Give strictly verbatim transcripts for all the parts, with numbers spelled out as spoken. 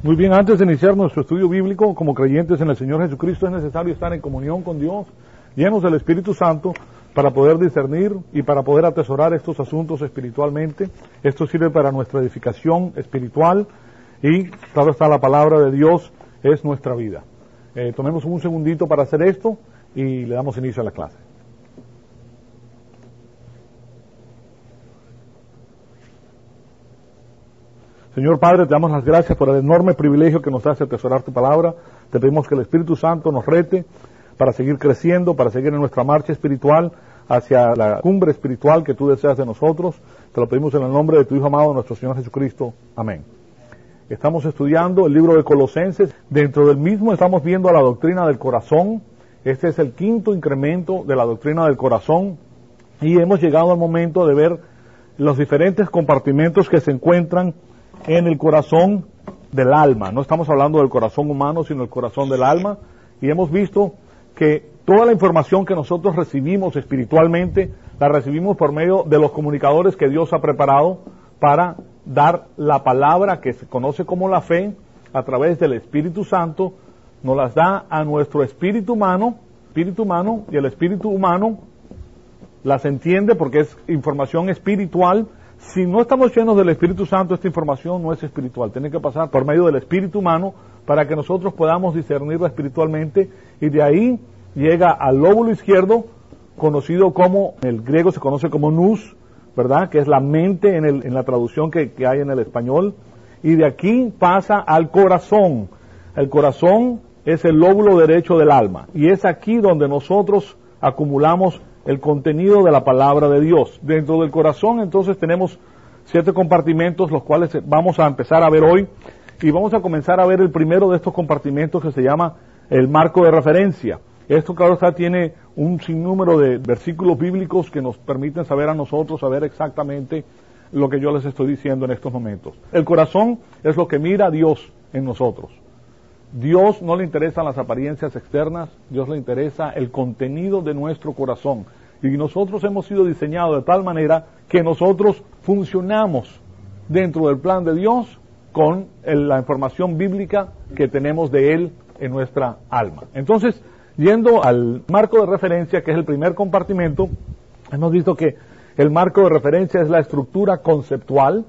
Muy bien, antes de iniciar nuestro estudio bíblico, como creyentes en el Señor Jesucristo, es necesario estar en comunión con Dios, llenos del Espíritu Santo, para poder discernir y para poder atesorar estos asuntos espiritualmente. Esto sirve para nuestra edificación espiritual y, claro está, la palabra de Dios es nuestra vida. Eh, tomemos un segundito para hacer esto y le damos inicio a la clase. Señor Padre, te damos las gracias por el enorme privilegio que nos hace atesorar tu palabra. Te pedimos que el Espíritu Santo nos rete para seguir creciendo, para seguir en nuestra marcha espiritual hacia la cumbre espiritual que tú deseas de nosotros. Te lo pedimos en el nombre de tu Hijo amado, nuestro Señor Jesucristo. Amén. Estamos estudiando el libro de Colosenses. Dentro del mismo estamos viendo la doctrina del corazón. Este es el quinto incremento de la doctrina del corazón. Y hemos llegado al momento de ver los diferentes compartimentos que se encuentran en el corazón del alma. No estamos hablando del corazón humano, sino el corazón del alma. Y hemos visto que toda la información que nosotros recibimos espiritualmente, la recibimos por medio de los comunicadores que Dios ha preparado para dar la palabra que se conoce como la fe, a través del Espíritu Santo, nos las da a nuestro espíritu humano, espíritu humano, y el espíritu humano las entiende porque es información espiritual. Si no estamos llenos del Espíritu Santo, esta información no es espiritual. Tiene que pasar por medio del espíritu humano para que nosotros podamos discernirla espiritualmente, y de ahí llega al lóbulo izquierdo, conocido como, en el griego se conoce como nous, ¿verdad? Que es la mente en, el, en la traducción que, que hay en el español, y de aquí pasa al corazón. El corazón es el lóbulo derecho del alma, y es aquí donde nosotros acumulamos el contenido de la palabra de Dios. Dentro del corazón, entonces, tenemos siete compartimentos, los cuales vamos a empezar a ver hoy, y vamos a comenzar a ver el primero de estos compartimentos, que se llama el marco de referencia. Esto, claro está, tiene un sinnúmero de versículos bíblicos que nos permiten saber a nosotros, saber exactamente lo que yo les estoy diciendo en estos momentos. El corazón es lo que mira a Dios en nosotros. Dios no le interesan las apariencias externas, Dios le interesa el contenido de nuestro corazón. Y nosotros hemos sido diseñados de tal manera que nosotros funcionamos dentro del plan de Dios con el, la información bíblica que tenemos de Él en nuestra alma. Entonces, yendo al marco de referencia, que es el primer compartimento, hemos visto que el marco de referencia es la estructura conceptual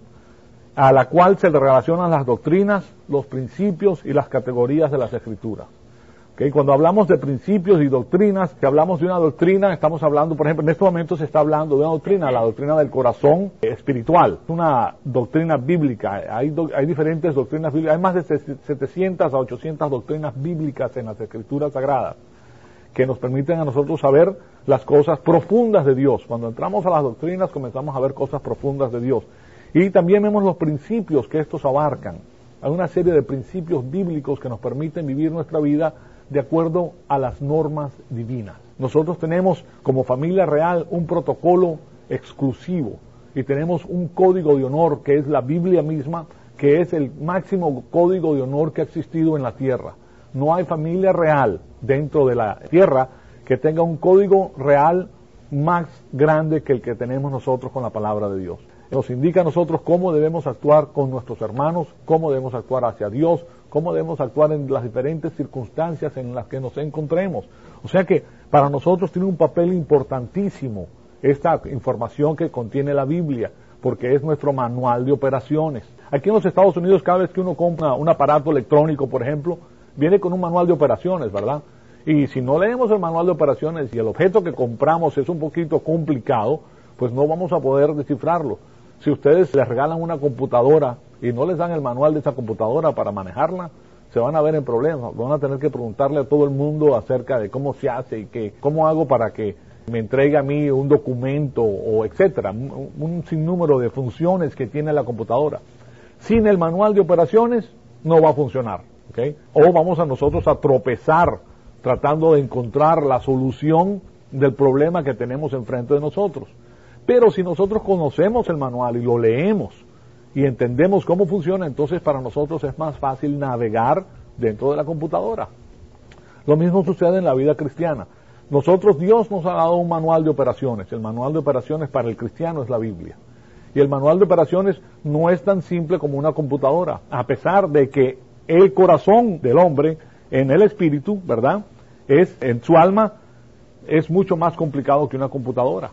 a la cual se le relacionan las doctrinas, los principios y las categorías de las Escrituras. ¿Okay? Cuando hablamos de principios y doctrinas, si hablamos de una doctrina, estamos hablando, por ejemplo, en estos momentos se está hablando de una doctrina, la doctrina del corazón espiritual, una doctrina bíblica. Hay, do, hay diferentes doctrinas bíblicas, hay más de setecientas a ochocientas doctrinas bíblicas en las Escrituras Sagradas, que nos permiten a nosotros saber las cosas profundas de Dios. Cuando entramos a las doctrinas, comenzamos a ver cosas profundas de Dios. Y también vemos los principios que estos abarcan. Hay una serie de principios bíblicos que nos permiten vivir nuestra vida de acuerdo a las normas divinas. Nosotros tenemos como familia real un protocolo exclusivo y tenemos un código de honor que es la Biblia misma, que es el máximo código de honor que ha existido en la tierra. No hay familia real dentro de la tierra que tenga un código real más grande que el que tenemos nosotros con la palabra de Dios. Nos indica a nosotros cómo debemos actuar con nuestros hermanos, cómo debemos actuar hacia Dios, cómo debemos actuar en las diferentes circunstancias en las que nos encontremos. O sea que para nosotros tiene un papel importantísimo esta información que contiene la Biblia, porque es nuestro manual de operaciones. Aquí en los Estados Unidos, cada vez que uno compra un aparato electrónico, por ejemplo, viene con un manual de operaciones, ¿verdad? Y si no leemos el manual de operaciones y el objeto que compramos es un poquito complicado, pues no vamos a poder descifrarlo. Si ustedes les regalan una computadora y no les dan el manual de esa computadora para manejarla, se van a ver en problemas. Van a tener que preguntarle a todo el mundo acerca de cómo se hace y que, cómo hago para que me entregue a mí un documento o etcétera. Un, un sinnúmero de funciones que tiene la computadora. Sin el manual de operaciones no va a funcionar, ¿okay? O vamos a nosotros a tropezar tratando de encontrar la solución del problema que tenemos enfrente de nosotros. Pero si nosotros conocemos el manual y lo leemos y entendemos cómo funciona, entonces para nosotros es más fácil navegar dentro de la computadora. Lo mismo sucede en la vida cristiana. Nosotros, Dios nos ha dado un manual de operaciones. El manual de operaciones para el cristiano es la Biblia. Y el manual de operaciones no es tan simple como una computadora, a pesar de que el corazón del hombre en el espíritu, ¿verdad? Es, en su alma, es mucho más complicado que una computadora.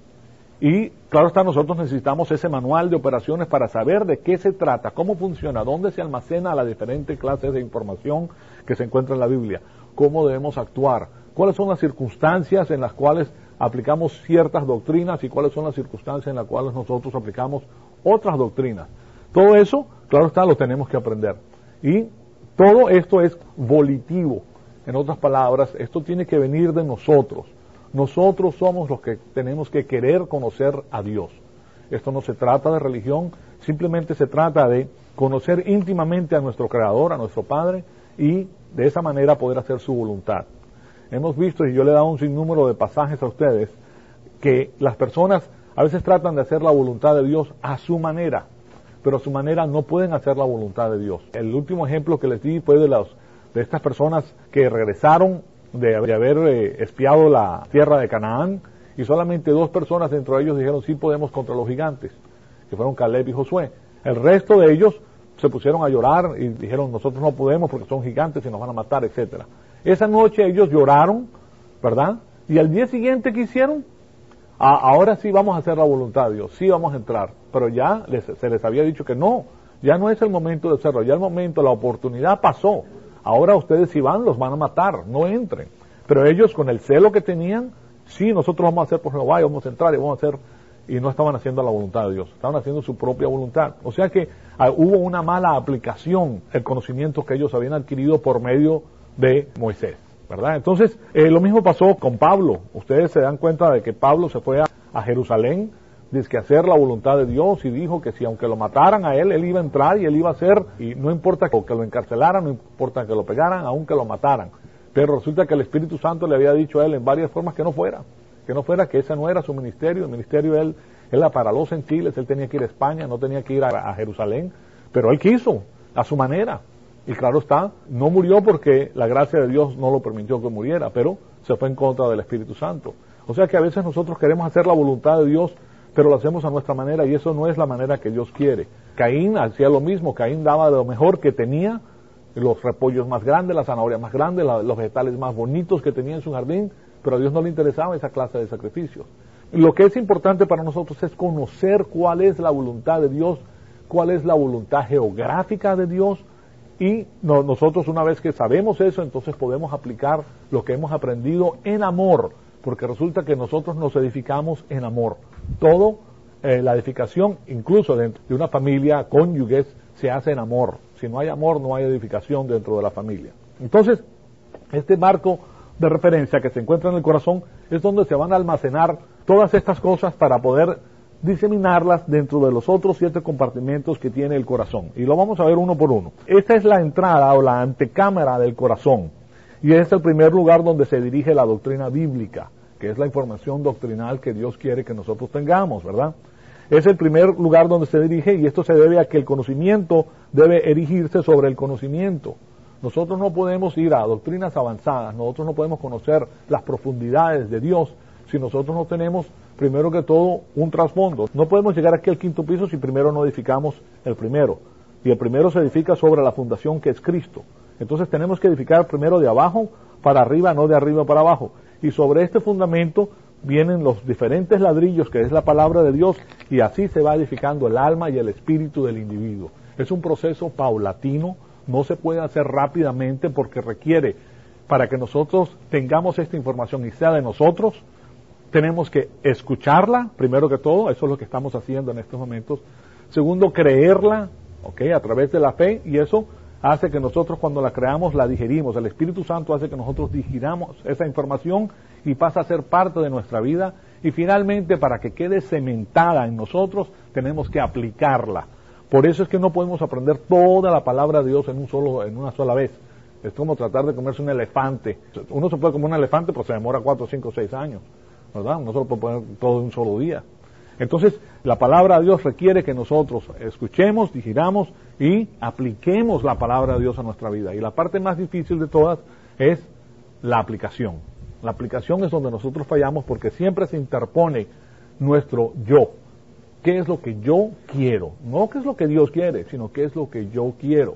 Y claro está, nosotros necesitamos ese manual de operaciones para saber de qué se trata, cómo funciona, dónde se almacena la diferente clases de información que se encuentra en la Biblia, cómo debemos actuar, cuáles son las circunstancias en las cuales aplicamos ciertas doctrinas y cuáles son las circunstancias en las cuales nosotros aplicamos otras doctrinas. Todo eso, claro está, lo tenemos que aprender. Y todo esto es volitivo. En otras palabras, esto tiene que venir de nosotros. Nosotros somos los que tenemos que querer conocer a Dios. Esto no se trata de religión, simplemente se trata de conocer íntimamente a nuestro Creador, a nuestro Padre, y de esa manera poder hacer su voluntad. Hemos visto, y yo le he dado un sinnúmero de pasajes a ustedes, que las personas a veces tratan de hacer la voluntad de Dios a su manera, pero a su manera no pueden hacer la voluntad de Dios. El último ejemplo que les di fue de, los, de estas personas que regresaron de, de haber eh, espiado la tierra de Canaán, y solamente dos personas dentro de ellos dijeron sí podemos contra los gigantes, que fueron Caleb y Josué. El resto de ellos se pusieron a llorar y dijeron nosotros no podemos porque son gigantes y nos van a matar, etcétera. Esa noche ellos lloraron, ¿verdad? Y al día siguiente, ¿qué hicieron? Ah, ahora sí vamos a hacer la voluntad de Dios, sí vamos a entrar, pero ya les, se les había dicho que no, ya no es el momento de hacerlo, ya el momento, la oportunidad pasó. Ahora ustedes si van, los van a matar, no entren. Pero ellos con el celo que tenían, sí, nosotros vamos a hacer por Jehová y vamos a entrar y vamos a hacer, y no estaban haciendo la voluntad de Dios, estaban haciendo su propia voluntad. O sea que ah, hubo una mala aplicación, el conocimiento que ellos habían adquirido por medio de Moisés, ¿verdad? Entonces, eh, lo mismo pasó con Pablo. Ustedes se dan cuenta de que Pablo se fue a, a Jerusalén, dice que hacer la voluntad de Dios, y dijo que si aunque lo mataran a él, él iba a entrar y él iba a hacer, y no importa que, que lo encarcelaran, no importa que lo pegaran, aunque lo mataran. Pero resulta que el Espíritu Santo le había dicho a él en varias formas que no fuera, que no fuera, que ese no era su ministerio. El ministerio él, él era para los gentiles, él tenía que ir a España, no tenía que ir a, a Jerusalén, pero él quiso, a su manera. Y claro está, no murió porque la gracia de Dios no lo permitió que muriera, pero se fue en contra del Espíritu Santo. O sea que a veces nosotros queremos hacer la voluntad de Dios, pero lo hacemos a nuestra manera, y eso no es la manera que Dios quiere. Caín hacía lo mismo, Caín daba de lo mejor que tenía, los repollos más grandes, las zanahorias más grandes, la, los vegetales más bonitos que tenía en su jardín, pero a Dios no le interesaba esa clase de sacrificios. Lo que es importante para nosotros es conocer cuál es la voluntad de Dios, cuál es la voluntad geográfica de Dios, y no, nosotros una vez que sabemos eso, entonces podemos aplicar lo que hemos aprendido en amor, porque resulta que nosotros nos edificamos en amor. Todo, eh, la edificación, incluso dentro de una familia, cónyuges, se hace en amor. Si no hay amor, no hay edificación dentro de la familia. Entonces, este marco de referencia que se encuentra en el corazón es donde se van a almacenar todas estas cosas para poder diseminarlas dentro de los otros siete compartimentos que tiene el corazón. Y lo vamos a ver uno por uno. Esta es la entrada o la antecámara del corazón. Y es el primer lugar donde se dirige la doctrina bíblica, que es la información doctrinal que Dios quiere que nosotros tengamos, ¿verdad? Es el primer lugar donde se dirige, y esto se debe a que el conocimiento debe erigirse sobre el conocimiento. Nosotros no podemos ir a doctrinas avanzadas, nosotros no podemos conocer las profundidades de Dios si nosotros no tenemos, primero que todo, un trasfondo. No podemos llegar aquí al quinto piso si primero no edificamos el primero. Y el primero se edifica sobre la fundación que es Cristo. Entonces tenemos que edificar primero de abajo para arriba, no de arriba para abajo. Y sobre este fundamento vienen los diferentes ladrillos que es la palabra de Dios, y así se va edificando el alma y el espíritu del individuo. Es un proceso paulatino, no se puede hacer rápidamente porque requiere, para que nosotros tengamos esta información y sea de nosotros, tenemos que escucharla, primero que todo, eso es lo que estamos haciendo en estos momentos. Segundo, creerla, ¿ok? A través de la fe, y eso hace que nosotros cuando la creamos la digerimos. El Espíritu Santo hace que nosotros digiramos esa información y pasa a ser parte de nuestra vida. Y finalmente, para que quede cementada en nosotros, tenemos que aplicarla. Por eso es que no podemos aprender toda la palabra de Dios en un solo, en una sola vez. Es como tratar de comerse un elefante. Uno se puede comer un elefante, pero se demora cuatro, cinco, seis años, ¿verdad? No se lo puede poner todo en un solo día. Entonces, la palabra de Dios requiere que nosotros escuchemos, digiramos y apliquemos la palabra de Dios a nuestra vida. Y la parte más difícil de todas es la aplicación. La aplicación es donde nosotros fallamos porque siempre se interpone nuestro yo. ¿Qué es lo que yo quiero? No qué es lo que Dios quiere, sino qué es lo que yo quiero.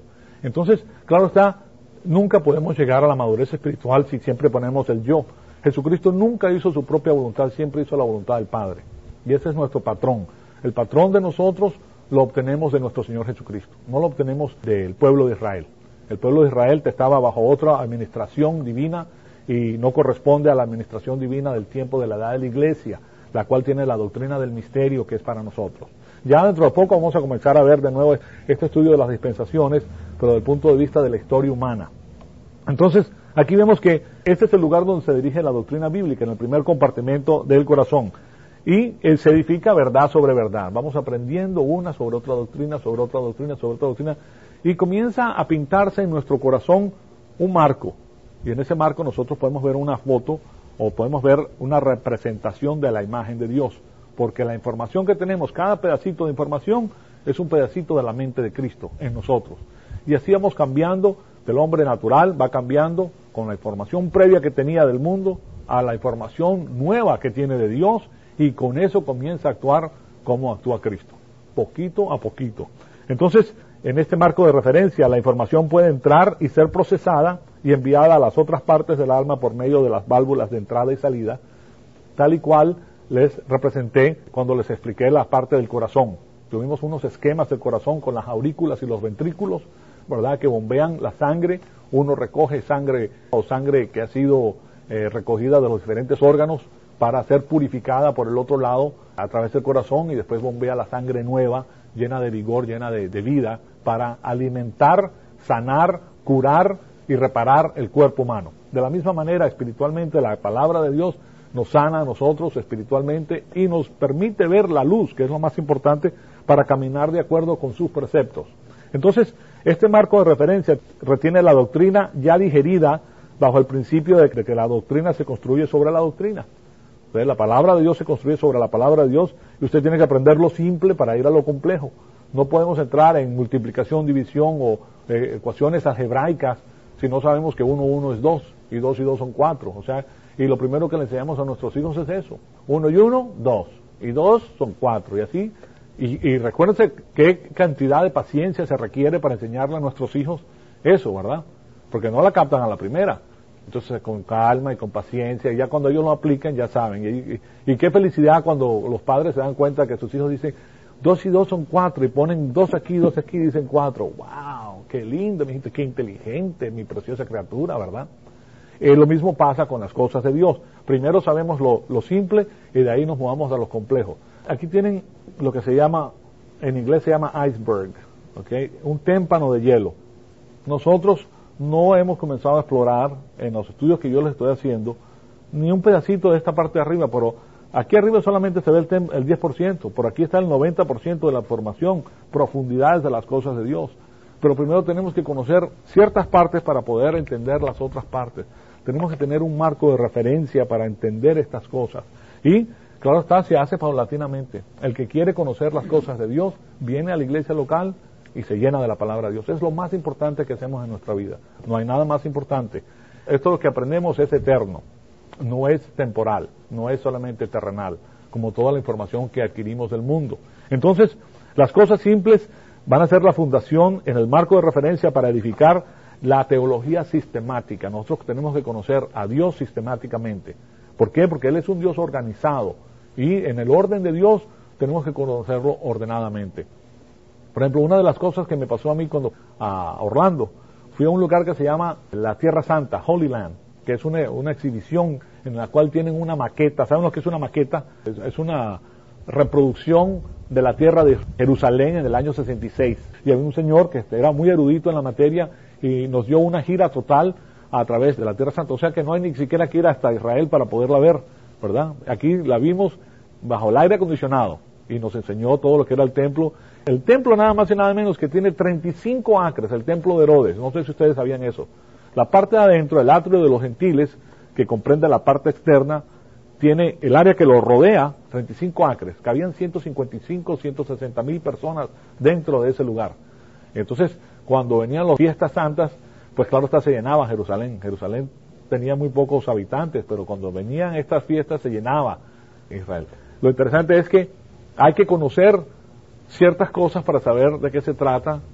Entonces, claro está, nunca podemos llegar a la madurez espiritual si siempre ponemos el yo. Jesucristo nunca hizo su propia voluntad, siempre hizo la voluntad del Padre. Y ese es nuestro patrón. El patrón de nosotros lo obtenemos de nuestro Señor Jesucristo, no lo obtenemos del pueblo de Israel. El pueblo de Israel estaba bajo otra administración divina y no corresponde a la administración divina del tiempo de la edad de la iglesia, la cual tiene la doctrina del misterio que es para nosotros. Ya dentro de poco vamos a comenzar a ver de nuevo este estudio de las dispensaciones, pero desde el punto de vista de la historia humana. Entonces, aquí vemos que este es el lugar donde se dirige la doctrina bíblica, en el primer compartimento del corazón. Y eh, se edifica verdad sobre verdad. Vamos aprendiendo una sobre otra doctrina, sobre otra doctrina, sobre otra doctrina. Y comienza a pintarse en nuestro corazón un marco. Y en ese marco nosotros podemos ver una foto o podemos ver una representación de la imagen de Dios. Porque la información que tenemos, cada pedacito de información, es un pedacito de la mente de Cristo en nosotros. Y así vamos cambiando del hombre natural, va cambiando con la información previa que tenía del mundo a la información nueva que tiene de Dios, y con eso comienza a actuar como actúa Cristo, poquito a poquito. Entonces, en este marco de referencia, la información puede entrar y ser procesada y enviada a las otras partes del alma por medio de las válvulas de entrada y salida, tal y cual les representé cuando les expliqué la parte del corazón. Tuvimos unos esquemas del corazón con las aurículas y los ventrículos, ¿verdad?, que bombean la sangre. Uno recoge sangre o sangre que ha sido eh, recogida de los diferentes órganos para ser purificada por el otro lado a través del corazón, y después bombea la sangre nueva, llena de vigor, llena de, de vida, para alimentar, sanar, curar y reparar el cuerpo humano. De la misma manera, espiritualmente, la palabra de Dios nos sana a nosotros espiritualmente y nos permite ver la luz, que es lo más importante, para caminar de acuerdo con sus preceptos. Entonces, este marco de referencia retiene la doctrina ya digerida bajo el principio de que la doctrina se construye sobre la doctrina. Entonces, la palabra de Dios se construye sobre la palabra de Dios, y usted tiene que aprender lo simple para ir a lo complejo. No podemos entrar en multiplicación, división o eh, ecuaciones algebraicas si no sabemos que uno, uno es dos, y dos y dos son cuatro. O sea, y lo primero que le enseñamos a nuestros hijos es eso. Uno y uno, dos. Y dos son cuatro. Y así. Y, y recuérdense qué cantidad de paciencia se requiere para enseñarle a nuestros hijos eso, ¿verdad? Porque no la captan a la primera. Entonces, con calma y con paciencia, y ya cuando ellos lo aplican, ya saben. Y, y, y qué felicidad cuando los padres se dan cuenta que sus hijos dicen, dos y dos son cuatro, y ponen dos aquí, dos aquí, y dicen cuatro. ¡Wow! ¡Qué lindo, mi gente! ¡Qué inteligente, mi preciosa criatura!, ¿verdad? Eh, lo mismo pasa con las cosas de Dios. Primero sabemos lo, lo simple, y de ahí nos movamos a lo complejo. Aquí tienen lo que se llama, en inglés se llama iceberg, ¿okay? Un témpano de hielo. Nosotros no hemos comenzado a explorar en los estudios que yo les estoy haciendo ni un pedacito de esta parte de arriba, pero aquí arriba solamente se ve el, tem- el diez por ciento, por aquí está el noventa por ciento de la formación, profundidades de las cosas de Dios. Pero primero tenemos que conocer ciertas partes para poder entender las otras partes. Tenemos que tener un marco de referencia para entender estas cosas. Y, claro está, se hace paulatinamente. El que quiere conocer las cosas de Dios viene a la iglesia local y se llena de la palabra de Dios. Es lo más importante que hacemos en nuestra vida. No hay nada más importante. Esto lo que aprendemos es eterno, no es temporal, no es solamente terrenal, como toda la información que adquirimos del mundo. Entonces, las cosas simples van a ser la fundación en el marco de referencia para edificar la teología sistemática. Nosotros tenemos que conocer a Dios sistemáticamente. ¿Por qué? Porque Él es un Dios organizado, y en el orden de Dios tenemos que conocerlo ordenadamente. Por ejemplo, una de las cosas que me pasó a mí cuando a Orlando, fui a un lugar que se llama la Tierra Santa, Holy Land, que es una, una exhibición en la cual tienen una maqueta. ¿Saben lo que es una maqueta? Es, es una reproducción de la tierra de Jerusalén en el año sesenta y seis. Y había un señor que era muy erudito en la materia y nos dio una gira total a través de la Tierra Santa. O sea que no hay ni siquiera que ir hasta Israel para poderla ver, ¿verdad? Aquí la vimos bajo el aire acondicionado y nos enseñó todo lo que era el templo. El templo nada más y nada menos que tiene treinta y cinco acres, el templo de Herodes. No sé si ustedes sabían eso. La parte de adentro, el atrio de los gentiles, que comprende la parte externa, tiene el área que lo rodea, treinta y cinco acres. Cabían ciento cincuenta y cinco, ciento sesenta mil personas dentro de ese lugar. Entonces, cuando venían las fiestas santas, pues claro está, se llenaba Jerusalén. Jerusalén tenía muy pocos habitantes, pero cuando venían estas fiestas se llenaba Israel. Lo interesante es que hay que conocer ciertas cosas para saber de qué se trata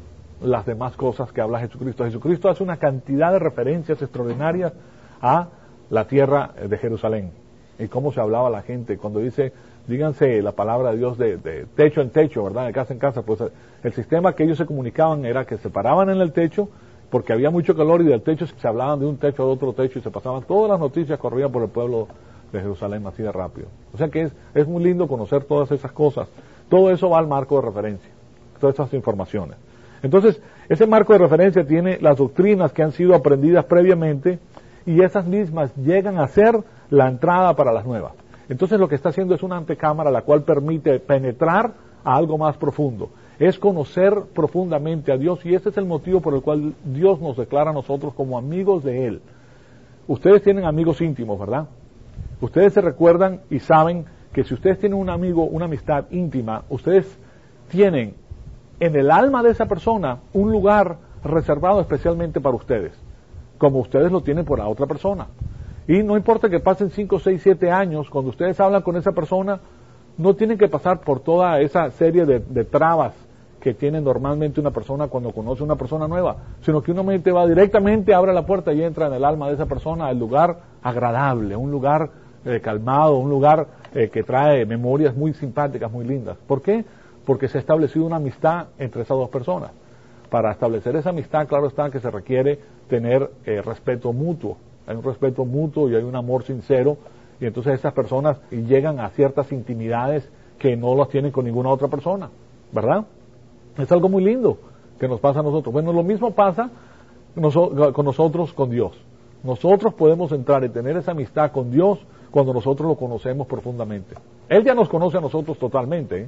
las demás cosas que habla Jesucristo. Jesucristo hace una cantidad de referencias extraordinarias a la tierra de Jerusalén y cómo se hablaba la gente cuando dice, díganse la palabra de Dios de, de techo en techo, ¿verdad? De casa en casa. Pues el sistema que ellos se comunicaban era que se paraban en el techo porque había mucho calor y del techo se hablaban de un techo a otro techo y se pasaban todas las noticias, corrían por el pueblo de Jerusalén así de rápido. O sea que es, es muy lindo conocer todas esas cosas. Todo eso va al marco de referencia, todas esas informaciones. Entonces, ese marco de referencia tiene las doctrinas que han sido aprendidas previamente y esas mismas llegan a ser la entrada para las nuevas. Entonces lo que está haciendo es una antecámara la cual permite penetrar a algo más profundo. Es conocer profundamente a Dios y ese es el motivo por el cual Dios nos declara a nosotros como amigos de Él. Ustedes tienen amigos íntimos, ¿verdad? Ustedes se recuerdan y saben que si ustedes tienen un amigo, una amistad íntima, ustedes tienen en el alma de esa persona un lugar reservado especialmente para ustedes, como ustedes lo tienen por la otra persona. Y no importa que pasen cinco, seis, siete años, cuando ustedes hablan con esa persona, no tienen que pasar por toda esa serie de, de trabas que tiene normalmente una persona cuando conoce a una persona nueva, sino que uno va directamente, abre la puerta y entra en el alma de esa persona, al lugar agradable, un lugar eh, calmado, un lugar eh, que trae memorias muy simpáticas, muy lindas. ¿Por qué? Porque se ha establecido una amistad entre esas dos personas. Para establecer esa amistad, claro está que se requiere tener eh, respeto mutuo. Hay un respeto mutuo y hay un amor sincero, y entonces esas personas llegan a ciertas intimidades que no las tienen con ninguna otra persona, ¿verdad? Es algo muy lindo que nos pasa a nosotros. Bueno, lo mismo pasa con nosotros, con Dios. Nosotros podemos entrar y tener esa amistad con Dios cuando nosotros lo conocemos profundamente. Él ya nos conoce a nosotros totalmente, ¿eh?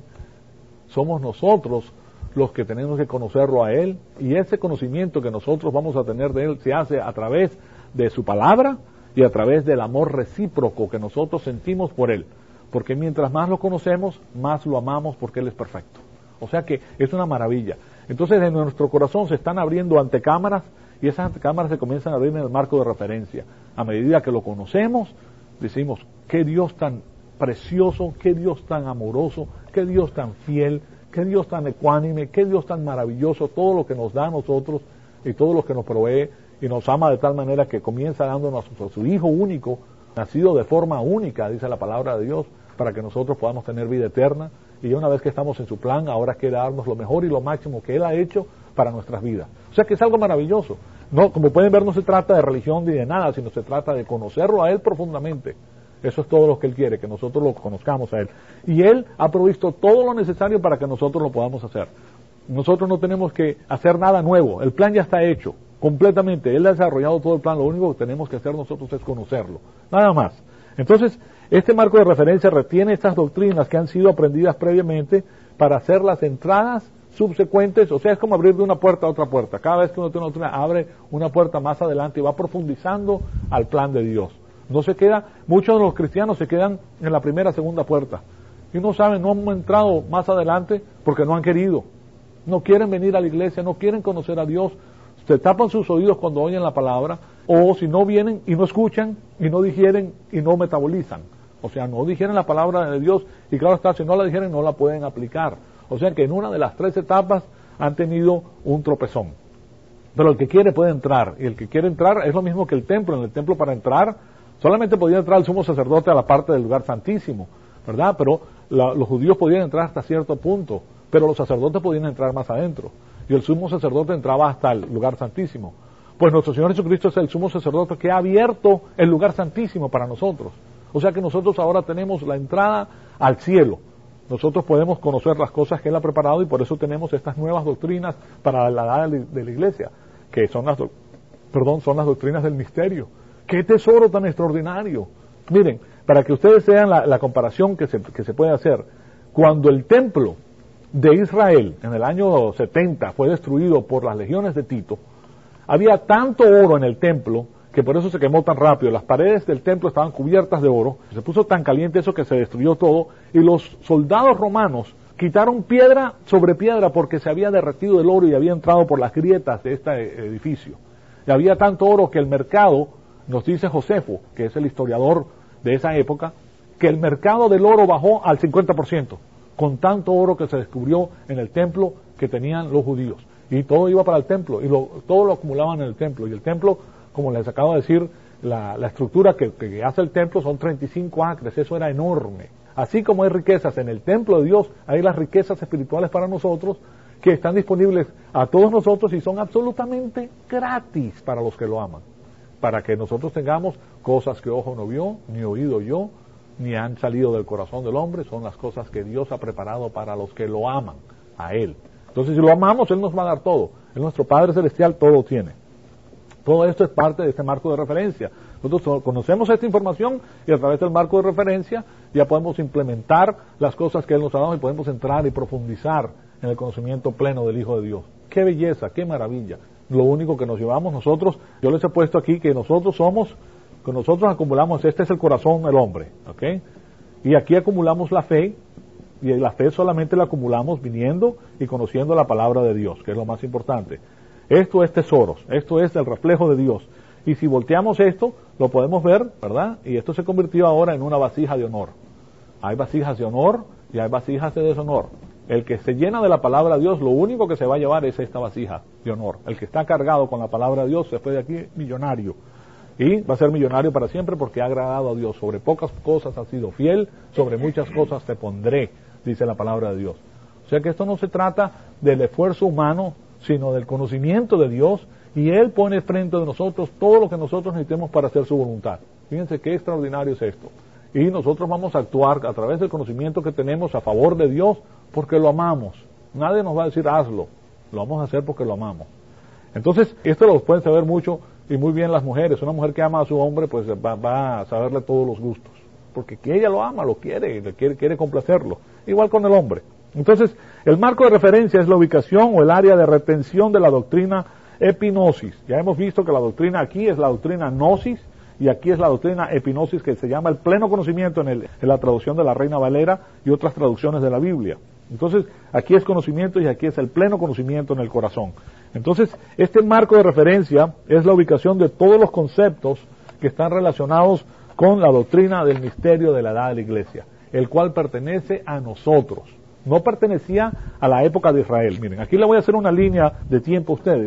Somos nosotros los que tenemos que conocerlo a Él, y ese conocimiento que nosotros vamos a tener de Él se hace a través de su palabra y a través del amor recíproco que nosotros sentimos por Él, porque mientras más lo conocemos, más lo amamos porque Él es perfecto. O sea que es una maravilla. Entonces en nuestro corazón se están abriendo antecámaras y esas antecámaras se comienzan a abrir en el marco de referencia. A medida que lo conocemos, decimos, qué Dios tan precioso, qué Dios tan amoroso, qué Dios tan fiel, qué Dios tan ecuánime, qué Dios tan maravilloso, todo lo que nos da a nosotros y todo lo que nos provee y nos ama de tal manera que comienza dándonos a su Hijo único, nacido de forma única, dice la palabra de Dios, para que nosotros podamos tener vida eterna, y una vez que estamos en su plan, ahora quiere darnos lo mejor y lo máximo que Él ha hecho para nuestras vidas. O sea que es algo maravilloso. No, como pueden ver, no se trata de religión ni de nada, sino se trata de conocerlo a Él profundamente. Eso es todo lo que Él quiere, que nosotros lo conozcamos a Él. Y Él ha provisto todo lo necesario para que nosotros lo podamos hacer. Nosotros no tenemos que hacer nada nuevo, el plan ya está hecho, completamente. Él ha desarrollado todo el plan, lo único que tenemos que hacer nosotros es conocerlo, nada más. Entonces, este marco de referencia retiene estas doctrinas que han sido aprendidas previamente para hacer las entradas subsecuentes, o sea, es como abrir de una puerta a otra puerta. Cada vez que uno tiene una doctrina, abre una puerta más adelante y va profundizando al plan de Dios. No se queda, muchos de los cristianos se quedan en la primera, segunda puerta. Y no saben, no han entrado más adelante porque no han querido. No quieren venir a la iglesia, no quieren conocer a Dios. Se tapan sus oídos cuando oyen la palabra, o si no vienen y no escuchan, y no digieren y no metabolizan. O sea, no digieren la palabra de Dios, y claro está, si no la digieren no la pueden aplicar. O sea que en una de las tres etapas han tenido un tropezón. Pero el que quiere puede entrar, y el que quiere entrar es lo mismo que el templo. En el templo, para entrar solamente podía entrar el sumo sacerdote a la parte del lugar santísimo, ¿verdad? Pero la, los judíos podían entrar hasta cierto punto, pero los sacerdotes podían entrar más adentro, y el sumo sacerdote entraba hasta el lugar santísimo. Pues nuestro Señor Jesucristo es el sumo sacerdote que ha abierto el lugar santísimo para nosotros. O sea que nosotros ahora tenemos la entrada al cielo. Nosotros podemos conocer las cosas que Él ha preparado, y por eso tenemos estas nuevas doctrinas para la edad de la iglesia, que son las, perdón, son las doctrinas del misterio. ¡Qué tesoro tan extraordinario! Miren, para que ustedes vean la, la comparación que se, que se puede hacer, cuando el templo de Israel en el año setenta fue destruido por las legiones de Tito, había tanto oro en el templo que por eso se quemó tan rápido. Las paredes del templo estaban cubiertas de oro, se puso tan caliente eso que se destruyó todo, y los soldados romanos quitaron piedra sobre piedra porque se había derretido el oro y había entrado por las grietas de este edificio. Y había tanto oro que el mercado, nos dice Josefo, que es el historiador de esa época, que el mercado del oro bajó al cincuenta por ciento, con tanto oro que se descubrió en el templo que tenían los judíos. y todo iba para el templo, y lo, todo lo acumulaban en el templo, y el templo, como les acabo de decir, la, la estructura que, que hace el templo son treinta y cinco acres, eso era enorme. Así como hay riquezas en el templo de Dios, hay las riquezas espirituales para nosotros, que están disponibles a todos nosotros y son absolutamente gratis para los que lo aman, para que nosotros tengamos cosas que ojo no vio, ni oído oyó, ni han salido del corazón del hombre, son las cosas que Dios ha preparado para los que lo aman, a Él. Entonces, si lo amamos, Él nos va a dar todo. Él, nuestro Padre Celestial, todo tiene. Todo esto es parte de este marco de referencia. Nosotros conocemos esta información y a través del marco de referencia ya podemos implementar las cosas que Él nos ha dado y podemos entrar y profundizar en el conocimiento pleno del Hijo de Dios. ¡Qué belleza, qué maravilla! Lo único que nos llevamos nosotros, yo les he puesto aquí que nosotros somos, que nosotros acumulamos, este es el corazón del hombre, ¿ok? Y aquí acumulamos la fe, y la fe solamente la acumulamos viniendo y conociendo la palabra de Dios, que es lo más importante. Esto es tesoros, esto es el reflejo de Dios. Y si volteamos esto, lo podemos ver, ¿verdad? Y esto se convirtió ahora en una vasija de honor. Hay vasijas de honor y hay vasijas de deshonor. El que se llena de la palabra de Dios, lo único que se va a llevar es esta vasija de honor. El que está cargado con la palabra de Dios se fue de aquí millonario. Y va a ser millonario para siempre porque ha agradado a Dios. Sobre pocas cosas ha sido fiel, sobre muchas cosas te pondré, dice la palabra de Dios. O sea que esto no se trata del esfuerzo humano, sino del conocimiento de Dios, y Él pone frente de nosotros todo lo que nosotros necesitemos para hacer su voluntad. Fíjense qué extraordinario es esto. Y nosotros vamos a actuar a través del conocimiento que tenemos a favor de Dios, porque lo amamos. Nadie nos va a decir hazlo, lo vamos a hacer porque lo amamos. Entonces, esto lo pueden saber mucho y muy bien las mujeres. Una mujer que ama a su hombre, pues va, va a saberle todos los gustos, porque que ella lo ama, lo quiere, le quiere, quiere complacerlo. Igual con el hombre. Entonces, el marco de referencia es la ubicación o el área de retención de la doctrina epinosis. Ya hemos visto que la doctrina aquí es la doctrina gnosis y aquí es la doctrina epinosis, que se llama el pleno conocimiento en, el, en la traducción de la Reina Valera y otras traducciones de la Biblia. Entonces, aquí es conocimiento y aquí es el pleno conocimiento en el corazón. Entonces, este marco de referencia es la ubicación de todos los conceptos que están relacionados con la doctrina del misterio de la edad de la iglesia, el cual pertenece a nosotros. No pertenecía a la época de Israel. Miren, aquí le voy a hacer una línea de tiempo a ustedes.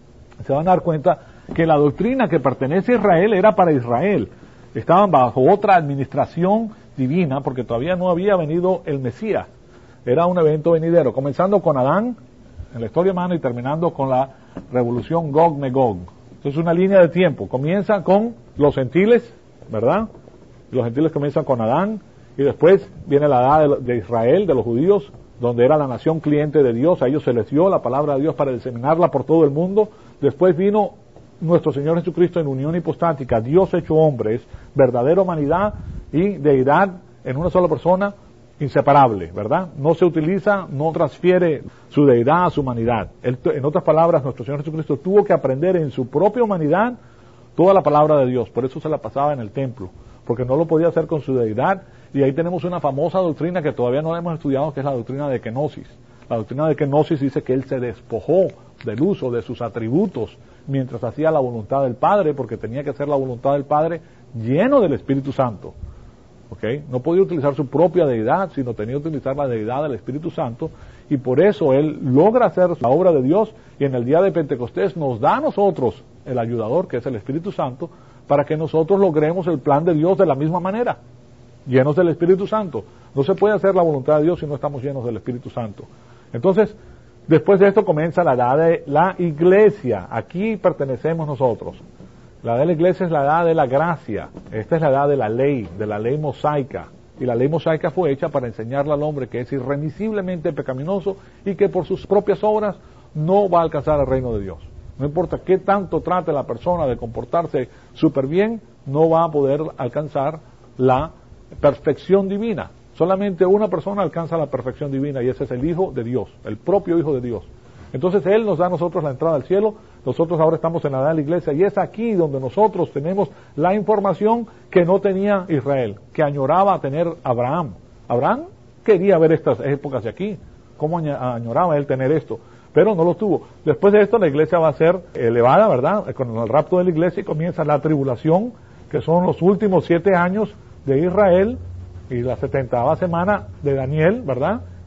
Se van a dar cuenta que la doctrina que pertenece a Israel era para Israel. Estaban bajo otra administración divina porque todavía no había venido el Mesías. Era un evento venidero, comenzando con Adán, en la historia humana, y terminando con la revolución Gog-Megog. Entonces, una línea de tiempo. Comienza con los gentiles, ¿verdad? Los gentiles comienzan con Adán, y después viene la edad de Israel, de los judíos, donde era la nación cliente de Dios. A ellos se les dio la palabra de Dios para diseminarla por todo el mundo. Después vino nuestro Señor Jesucristo en unión hipostática, Dios hecho hombre, es verdadera humanidad y deidad en una sola persona, inseparable, ¿verdad? No se utiliza, no transfiere su deidad a su humanidad. Él, en otras palabras, nuestro Señor Jesucristo tuvo que aprender en su propia humanidad toda la palabra de Dios, por eso se la pasaba en el templo, porque no lo podía hacer con su deidad. Y ahí tenemos una famosa doctrina que todavía no la hemos estudiado, que es la doctrina de kenosis. La doctrina de kenosis dice que él se despojó del uso de sus atributos mientras hacía la voluntad del Padre, porque tenía que hacer la voluntad del Padre lleno del Espíritu Santo. ¿Okay? No podía utilizar su propia deidad, sino tenía que utilizar la deidad del Espíritu Santo, y por eso él logra hacer la obra de Dios, y en el día de Pentecostés nos da a nosotros el ayudador, que es el Espíritu Santo, para que nosotros logremos el plan de Dios de la misma manera, llenos del Espíritu Santo. No se puede hacer la voluntad de Dios si no estamos llenos del Espíritu Santo. Entonces, después de esto comienza la edad de la iglesia. Aquí pertenecemos nosotros. La edad de la iglesia es la edad de la gracia. Esta es la edad de la ley, de la ley mosaica. Y la ley mosaica fue hecha para enseñarle al hombre que es irremisiblemente pecaminoso y que por sus propias obras no va a alcanzar el reino de Dios. No importa qué tanto trate la persona de comportarse súper bien, no va a poder alcanzar la perfección divina. Solamente una persona alcanza la perfección divina, y ese es el Hijo de Dios, el propio Hijo de Dios. Entonces Él nos da a nosotros la entrada al cielo. Nosotros ahora estamos en la edad de la iglesia, y es aquí donde nosotros tenemos la información que no tenía Israel, que añoraba tener Abraham. Abraham quería ver estas épocas de aquí, cómo añoraba él tener esto, pero no lo tuvo. Después de esto la iglesia va a ser elevada, ¿verdad?, con el rapto de la iglesia, y comienza la tribulación, que son los últimos siete años de Israel, y la setentava semana de Daniel, ¿verdad?,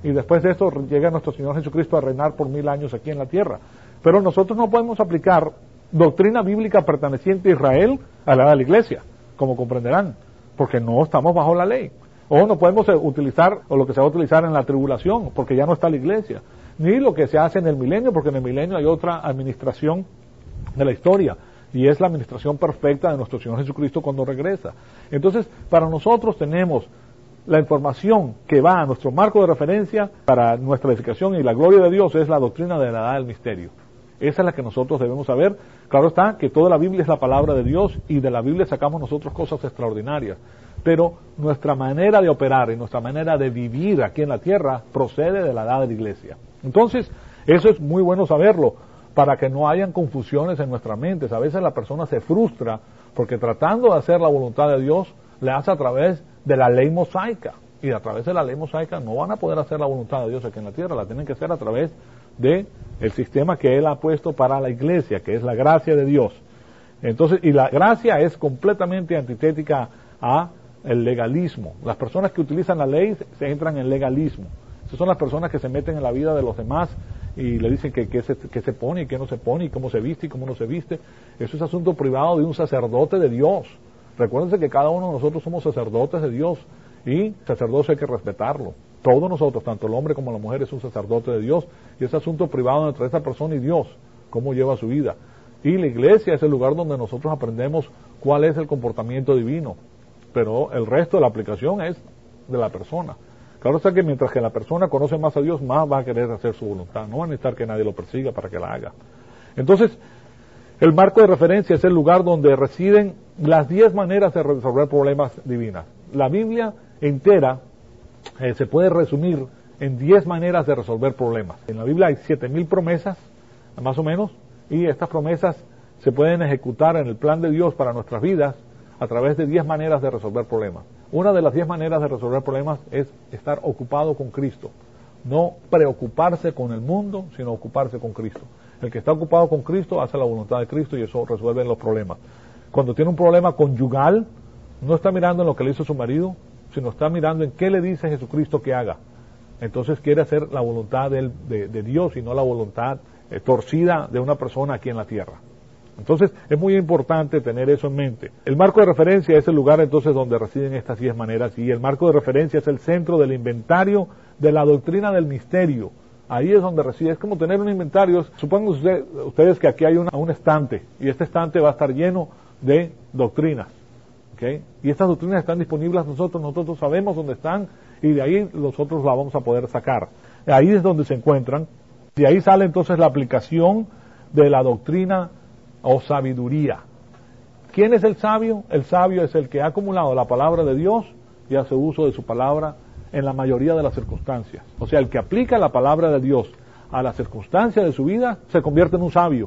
y después de eso llega nuestro Señor Jesucristo a reinar por mil años aquí en la tierra. Pero nosotros no podemos aplicar doctrina bíblica perteneciente a Israel a la edad de la iglesia, como comprenderán, porque no estamos bajo la ley. O no podemos utilizar, o lo que se va a utilizar en la tribulación, porque ya no está la iglesia. Ni lo que se hace en el milenio, porque en el milenio hay otra administración de la historia, y es la administración perfecta de nuestro Señor Jesucristo cuando regresa. Entonces, para nosotros tenemos la información que va a nuestro marco de referencia para nuestra edificación y la gloria de Dios, es la doctrina de la edad del misterio. Esa es la que nosotros debemos saber. Claro está que toda la Biblia es la palabra de Dios, y de la Biblia sacamos nosotros cosas extraordinarias. Pero nuestra manera de operar y nuestra manera de vivir aquí en la tierra procede de la edad de la iglesia. Entonces, eso es muy bueno saberlo, para que no hayan confusiones en nuestras mentes. A veces la persona se frustra porque tratando de hacer la voluntad de Dios, le hace a través de la ley mosaica. Y a través de la ley mosaica no van a poder hacer la voluntad de Dios aquí en la tierra, la tienen que hacer a través de el sistema que Él ha puesto para la iglesia, que es la gracia de Dios. Entonces, y la gracia es completamente antitética a el legalismo. Las personas que utilizan la ley se entran en legalismo. Esas son las personas que se meten en la vida de los demás y le dicen que, que, se, que se pone y que no se pone, y cómo se viste y cómo no se viste. Eso es asunto privado de un sacerdote de Dios. Recuérdense que cada uno de nosotros somos sacerdotes de Dios, y sacerdocio hay que respetarlo. Todos nosotros, tanto el hombre como la mujer, es un sacerdote de Dios, y es asunto privado entre esa persona y Dios, cómo lleva su vida. Y la iglesia es el lugar donde nosotros aprendemos cuál es el comportamiento divino, pero el resto de la aplicación es de la persona. Claro está que mientras que la persona conoce más a Dios, más va a querer hacer su voluntad. No va a necesitar que nadie lo persiga para que la haga. Entonces, el marco de referencia es el lugar donde residen las diez maneras de resolver problemas divinas. La Biblia entera eh, se puede resumir en diez maneras de resolver problemas. En la Biblia hay siete mil promesas, más o menos, y estas promesas se pueden ejecutar en el plan de Dios para nuestras vidas a través de diez maneras de resolver problemas. Una de las diez maneras de resolver problemas es estar ocupado con Cristo. No preocuparse con el mundo, sino ocuparse con Cristo. El que está ocupado con Cristo hace la voluntad de Cristo, y eso resuelve los problemas. Cuando tiene un problema conyugal, no está mirando en lo que le hizo su marido, sino está mirando en qué le dice Jesucristo que haga. Entonces quiere hacer la voluntad de, de, de Dios, y no la voluntad eh, torcida de una persona aquí en la tierra. Entonces, es muy importante tener eso en mente. El marco de referencia es el lugar entonces donde residen estas diez maneras, y el marco de referencia es el centro del inventario de la doctrina del misterio. Ahí es donde reside. Es como tener un inventario. Supongan usted, ustedes que aquí hay una, un estante, y este estante va a estar lleno de doctrinas. ¿Okay? Y estas doctrinas están disponibles a nosotros, nosotros sabemos dónde están, y de ahí nosotros las vamos a poder sacar. Ahí es donde se encuentran. De ahí sale entonces la aplicación de la doctrina o sabiduría. ¿Quién es el sabio? El sabio es el que ha acumulado la palabra de Dios y hace uso de su palabra en la mayoría de las circunstancias. O sea, el que aplica la palabra de Dios a las circunstancias de su vida se convierte en un sabio.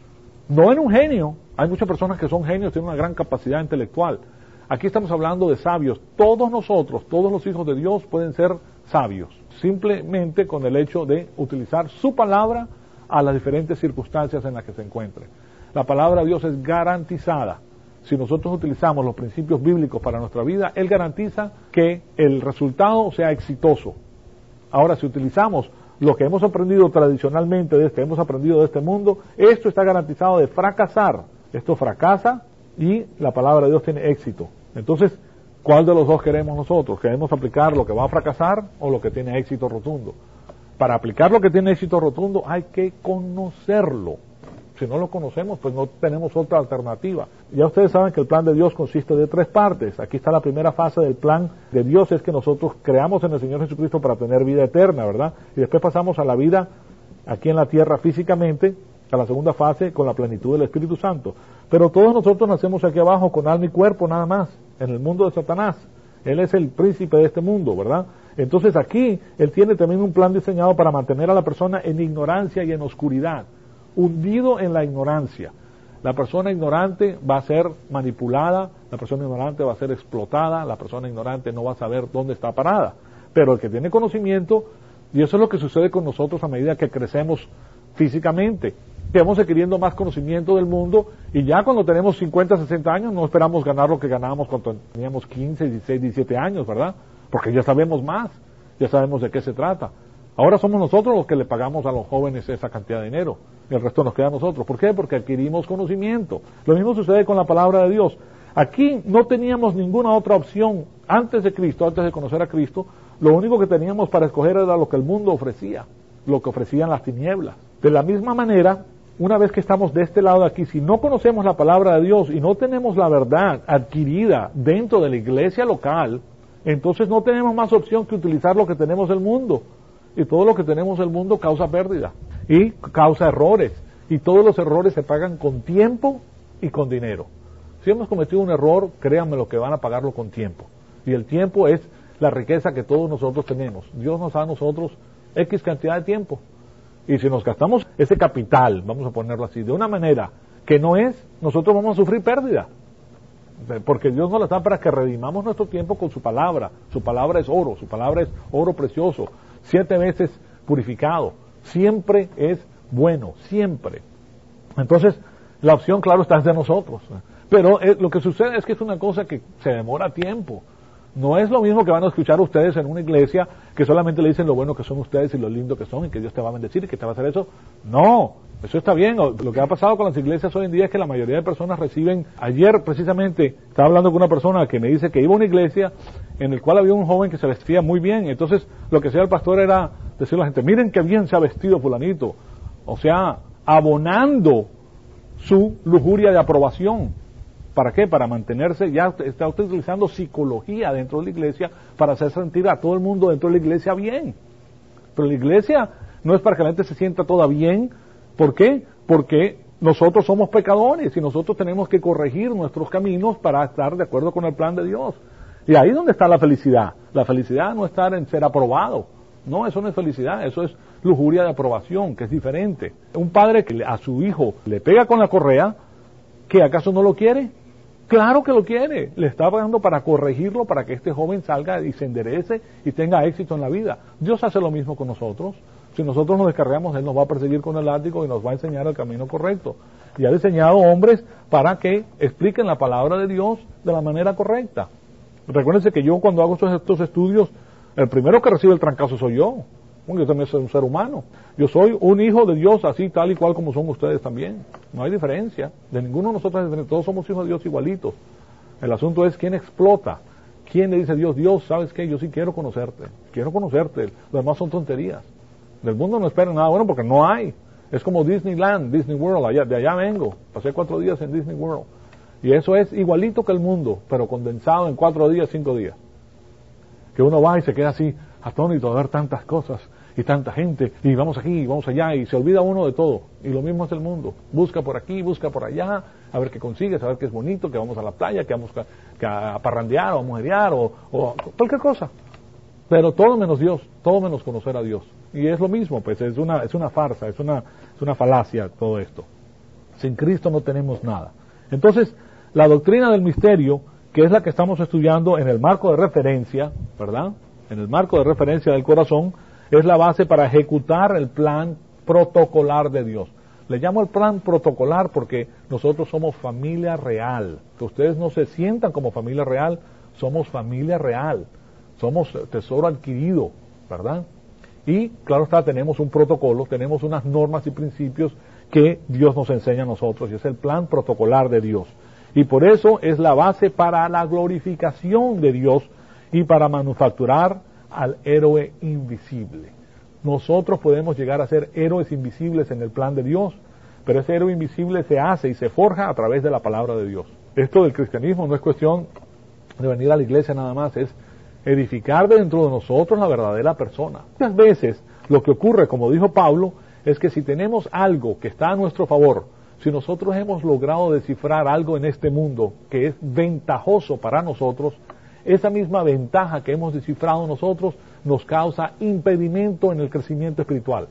No en un genio. Hay muchas personas que son genios, tienen una gran capacidad intelectual. Aquí estamos hablando de sabios. Todos nosotros, todos los hijos de Dios pueden ser sabios, simplemente con el hecho de utilizar su palabra a las diferentes circunstancias en las que se encuentren. La palabra de Dios es garantizada. Si nosotros utilizamos los principios bíblicos para nuestra vida, Él garantiza que el resultado sea exitoso. Ahora, si utilizamos lo que hemos aprendido tradicionalmente, de este, hemos aprendido de este mundo, esto está garantizado de fracasar. Esto fracasa y la palabra de Dios tiene éxito. Entonces, ¿cuál de los dos queremos nosotros? ¿Queremos aplicar lo que va a fracasar o lo que tiene éxito rotundo? Para aplicar lo que tiene éxito rotundo hay que conocerlo. Si no lo conocemos, pues no tenemos otra alternativa. Ya ustedes saben que el plan de Dios consiste de tres partes. Aquí está la primera fase del plan de Dios, es que nosotros creamos en el Señor Jesucristo para tener vida eterna, ¿verdad? Y después pasamos a la vida aquí en la tierra físicamente, a la segunda fase con la plenitud del Espíritu Santo. Pero todos nosotros nacemos aquí abajo con alma y cuerpo nada más, en el mundo de Satanás. Él es el príncipe de este mundo, ¿verdad? Entonces aquí, Él tiene también un plan diseñado para mantener a la persona en ignorancia y en oscuridad, hundido en la ignorancia. La persona ignorante va a ser manipulada, la persona ignorante va a ser explotada, la persona ignorante no va a saber dónde está parada. Pero el que tiene conocimiento, y eso es lo que sucede con nosotros a medida que crecemos físicamente, que vamos adquiriendo más conocimiento del mundo, y ya cuando tenemos cincuenta, sesenta años no esperamos ganar lo que ganábamos cuando teníamos quince, dieciséis, diecisiete años, ¿verdad? Porque ya sabemos más, ya sabemos de qué se trata. Ahora somos nosotros los que le pagamos a los jóvenes esa cantidad de dinero. Y el resto nos queda a nosotros. ¿Por qué? Porque adquirimos conocimiento. Lo mismo sucede con la palabra de Dios. Aquí no teníamos ninguna otra opción antes de Cristo, antes de conocer a Cristo. Lo único que teníamos para escoger era lo que el mundo ofrecía, lo que ofrecían las tinieblas. De la misma manera, una vez que estamos de este lado de aquí, si no conocemos la palabra de Dios y no tenemos la verdad adquirida dentro de la iglesia local, entonces no tenemos más opción que utilizar lo que tenemos del mundo. Y todo lo que tenemos del mundo causa pérdida y causa errores. Y todos los errores se pagan con tiempo y con dinero. Si hemos cometido un error, créanme lo que van a pagarlo con tiempo. Y el tiempo es la riqueza que todos nosotros tenemos. Dios nos da a nosotros X cantidad de tiempo. Y si nos gastamos ese capital, vamos a ponerlo así, de una manera que no es, nosotros vamos a sufrir pérdida. Porque Dios nos la da para que redimamos nuestro tiempo con su palabra. Su palabra es oro, su palabra es oro precioso, siete veces purificado. Siempre es bueno, siempre. Entonces, la opción, claro, está de nosotros. Pero eh, lo que sucede es que es una cosa que se demora tiempo. No es lo mismo que van a escuchar ustedes en una iglesia que solamente le dicen lo bueno que son ustedes y lo lindo que son y que Dios te va a bendecir y que te va a hacer eso. No, eso está bien. Lo que ha pasado con las iglesias hoy en día es que la mayoría de personas reciben... Ayer precisamente estaba hablando con una persona que me dice que iba a una iglesia en el cual había un joven que se vestía muy bien. Entonces lo que hacía el pastor era decirle a la gente, miren qué bien se ha vestido fulanito. O sea, abonando su lujuria de aprobación. ¿Para qué? Para mantenerse, ya está usted utilizando psicología dentro de la iglesia para hacer sentir a todo el mundo dentro de la iglesia bien. Pero la iglesia no es para que la gente se sienta toda bien. ¿Por qué? Porque nosotros somos pecadores y nosotros tenemos que corregir nuestros caminos para estar de acuerdo con el plan de Dios. Y ahí es donde está la felicidad. La felicidad no está en ser aprobado. No, eso no es felicidad, eso es lujuria de aprobación, que es diferente. Un padre que a su hijo le pega con la correa, ¿qué acaso no lo quiere? Claro que lo quiere, le está pagando para corregirlo, para que este joven salga y se enderece y tenga éxito en la vida. Dios hace lo mismo con nosotros. Si nosotros nos descargamos, Él nos va a perseguir con el látigo y nos va a enseñar el camino correcto. Y ha diseñado hombres para que expliquen la palabra de Dios de la manera correcta. Recuérdense que yo cuando hago estos, estos estudios, el primero que recibe el trancazo soy yo. Yo también soy un ser humano. Yo soy un hijo de Dios, así tal y cual como son ustedes también. No hay diferencia. De ninguno de nosotros, todos somos hijos de Dios igualitos. El asunto es quién explota. ¿Quién le dice a Dios, Dios, ¿sabes qué? Yo sí quiero conocerte. Quiero conocerte. Lo demás son tonterías. Del mundo no esperan nada bueno porque no hay. Es como Disneyland, Disney World. Allá, de allá vengo. Pasé cuatro días en Disney World. Y eso es igualito que el mundo, pero condensado en cuatro días, cinco días. Que uno va y se queda así atónito de ver tantas cosas y tanta gente, y vamos aquí, y vamos allá, y se olvida uno de todo. Y lo mismo es el mundo. Busca por aquí, busca por allá, a ver qué consigues, a ver qué es bonito, que vamos a la playa, que vamos a, que a parrandear, o a mujerear, o, o cualquier cosa. Pero todo menos Dios, todo menos conocer a Dios. Y es lo mismo, pues es una, es una farsa, es una, es una falacia todo esto. Sin Cristo no tenemos nada. Entonces, la doctrina del misterio, que es la que estamos estudiando en el marco de referencia, ¿verdad? En el marco de referencia del corazón, es la base para ejecutar el plan protocolar de Dios. Le llamo el plan protocolar porque nosotros somos familia real. Que ustedes no se sientan como familia real, somos familia real. Somos tesoro adquirido, ¿verdad? Y claro está, tenemos un protocolo, tenemos unas normas y principios que Dios nos enseña a nosotros, y es el plan protocolar de Dios. Y por eso es la base para la glorificación de Dios y para manufacturar al héroe invisible. Nosotros podemos llegar a ser héroes invisibles en el plan de Dios, pero ese héroe invisible se hace y se forja a través de la palabra de Dios. Esto del cristianismo no es cuestión de venir a la iglesia nada más, es edificar dentro de nosotros la verdadera persona. Muchas veces lo que ocurre, como dijo Pablo, es que si tenemos algo que está a nuestro favor, si nosotros hemos logrado descifrar algo en este mundo que es ventajoso para nosotros, esa misma ventaja que hemos descifrado nosotros nos causa impedimento en el crecimiento espiritual.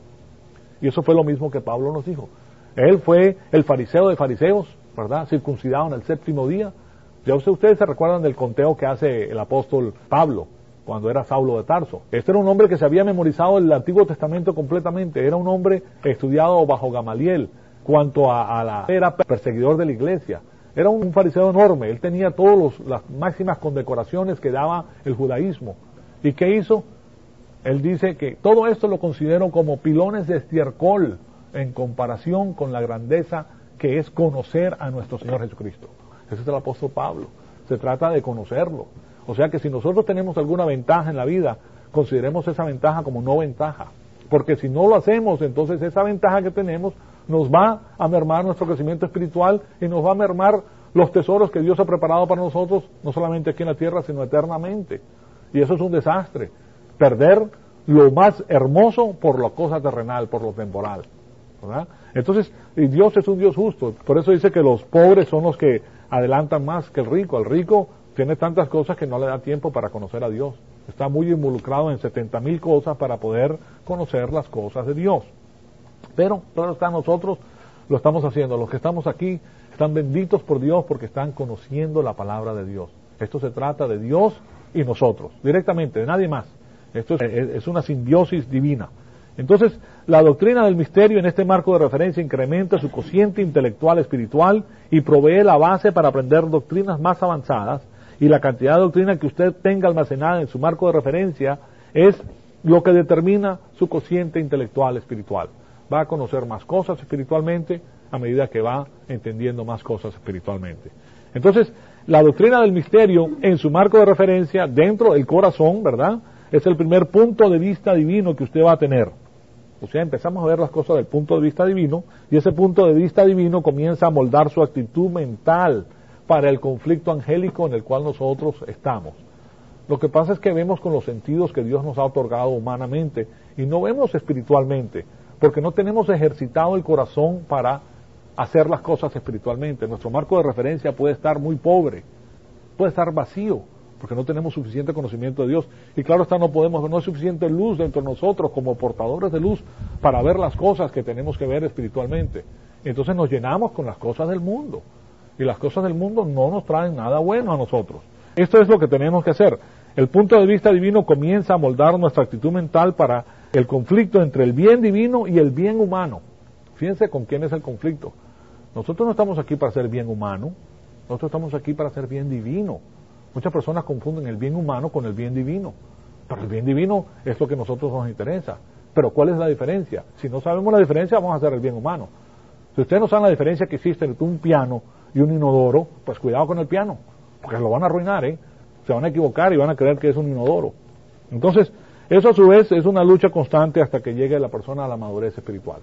Y eso fue lo mismo que Pablo nos dijo. Él fue el fariseo de fariseos, ¿verdad? Circuncidado en el séptimo día. Ya ustedes se recuerdan del conteo que hace el apóstol Pablo cuando era Saulo de Tarso. Este era un hombre que se había memorizado el Antiguo Testamento completamente. Era un hombre estudiado bajo Gamaliel. Cuanto a, a la era perseguidor de la iglesia. Era un fariseo enorme, él tenía todas las máximas condecoraciones que daba el judaísmo. ¿Y qué hizo? Él dice que todo esto lo considero como pilones de estiércol en comparación con la grandeza que es conocer a nuestro Señor Jesucristo. Ese es el apóstol Pablo. Se trata de conocerlo. O sea que si nosotros tenemos alguna ventaja en la vida, consideremos esa ventaja como no ventaja. Porque si no lo hacemos, entonces esa ventaja que tenemos nos va a mermar nuestro crecimiento espiritual y nos va a mermar los tesoros que Dios ha preparado para nosotros, no solamente aquí en la tierra, sino eternamente. Y eso es un desastre. Perder lo más hermoso por la cosa terrenal, por lo temporal, ¿verdad? Entonces, y Dios es un Dios justo. Por eso dice que los pobres son los que adelantan más que el rico. El rico tiene tantas cosas que no le da tiempo para conocer a Dios. Está muy involucrado en setenta mil cosas para poder conocer las cosas de Dios. Pero, claro está, nosotros lo estamos haciendo. Los que estamos aquí están benditos por Dios porque están conociendo la palabra de Dios. Esto se trata de Dios y nosotros, directamente, de nadie más. Esto es, es una simbiosis divina. Entonces, la doctrina del misterio en este marco de referencia incrementa su cociente intelectual espiritual y provee la base para aprender doctrinas más avanzadas, y la cantidad de doctrina que usted tenga almacenada en su marco de referencia es lo que determina su cociente intelectual espiritual. Va a conocer más cosas espiritualmente a medida que va entendiendo más cosas espiritualmente. Entonces, la doctrina del misterio en su marco de referencia dentro del corazón, ¿verdad?, es el primer punto de vista divino que usted va a tener. O sea, empezamos a ver las cosas del punto de vista divino, y ese punto de vista divino comienza a moldar su actitud mental para el conflicto angélico en el cual nosotros estamos. Lo que pasa es que vemos con los sentidos que Dios nos ha otorgado humanamente, y no vemos espiritualmente, porque no tenemos ejercitado el corazón para hacer las cosas espiritualmente. Nuestro marco de referencia puede estar muy pobre, puede estar vacío, porque no tenemos suficiente conocimiento de Dios. Y claro está, no podemos, no hay suficiente luz dentro de nosotros como portadores de luz para ver las cosas que tenemos que ver espiritualmente. Entonces nos llenamos con las cosas del mundo, y las cosas del mundo no nos traen nada bueno a nosotros. Esto es lo que tenemos que hacer. El punto de vista divino comienza a moldar nuestra actitud mental para el conflicto entre el bien divino y el bien humano. Fíjense con quién es el conflicto. Nosotros no estamos aquí para hacer bien humano, nosotros estamos aquí para hacer bien divino. Muchas personas confunden el bien humano con el bien divino, pero el bien divino es lo que a nosotros nos interesa. Pero ¿cuál es la diferencia? Si no sabemos la diferencia, vamos a hacer el bien humano. Si ustedes no saben la diferencia que existe entre un piano y un inodoro, pues cuidado con el piano, porque lo van a arruinar, ¿eh? Se van a equivocar y van a creer que es un inodoro. Entonces, eso a su vez es una lucha constante hasta que llegue la persona a la madurez espiritual.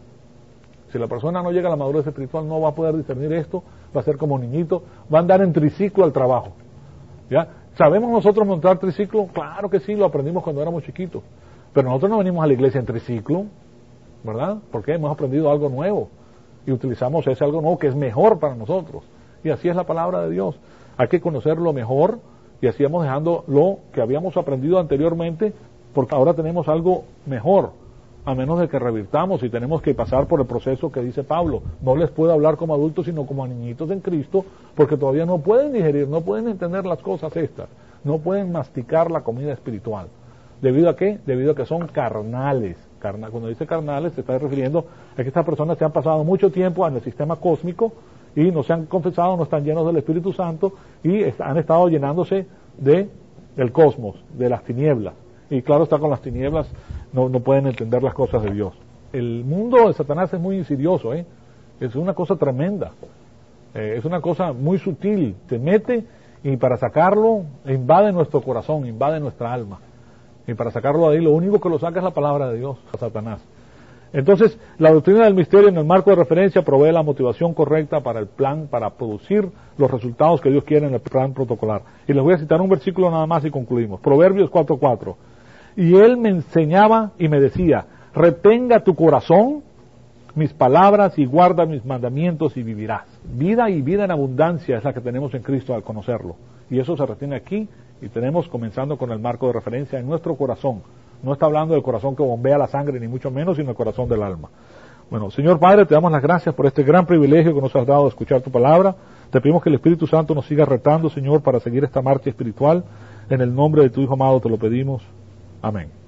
Si la persona no llega a la madurez espiritual, no va a poder discernir esto, va a ser como niñito, va a andar en triciclo al trabajo. ¿Ya? ¿Sabemos nosotros montar triciclo? Claro que sí, lo aprendimos cuando éramos chiquitos. Pero nosotros no venimos a la iglesia en triciclo, ¿verdad? Porque hemos aprendido algo nuevo y utilizamos ese algo nuevo que es mejor para nosotros. Y así es la palabra de Dios. Hay que conocerlo mejor, y así vamos dejando lo que habíamos aprendido anteriormente, porque ahora tenemos algo mejor, a menos de que revirtamos y tenemos que pasar por el proceso que dice Pablo. No les puedo hablar como adultos, sino como a niñitos en Cristo, porque todavía no pueden digerir, no pueden entender las cosas estas, no pueden masticar la comida espiritual. ¿Debido a qué? Debido a que son carnales. Carna, cuando dice carnales se está refiriendo a que estas personas se han pasado mucho tiempo en el sistema cósmico y no se han confesado, no están llenos del Espíritu Santo y han estado llenándose de el cosmos, de las tinieblas. Y claro está, con las tinieblas no, no pueden entender las cosas de Dios. El mundo de Satanás es muy insidioso, ¿eh? Es una cosa tremenda, eh, es una cosa muy sutil, te mete y para sacarlo invade nuestro corazón, invade nuestra alma, y para sacarlo de ahí lo único que lo saca es la palabra de Dios, a Satanás. Entonces, la doctrina del misterio en el marco de referencia provee la motivación correcta para el plan, para producir los resultados que Dios quiere en el plan protocolar. Y les voy a citar un versículo nada más y concluimos. Proverbios cuatro cuatro. Y él me enseñaba y me decía, retenga tu corazón mis palabras y guarda mis mandamientos y vivirás. Vida y vida en abundancia es la que tenemos en Cristo al conocerlo. Y eso se retiene aquí, y tenemos comenzando con el marco de referencia en nuestro corazón. No está hablando del corazón que bombea la sangre, ni mucho menos, sino el corazón del alma. Bueno, Señor Padre, te damos las gracias por este gran privilegio que nos has dado de escuchar tu palabra. Te pedimos que el Espíritu Santo nos siga retando, Señor, para seguir esta marcha espiritual. En el nombre de tu Hijo amado te lo pedimos. Amén.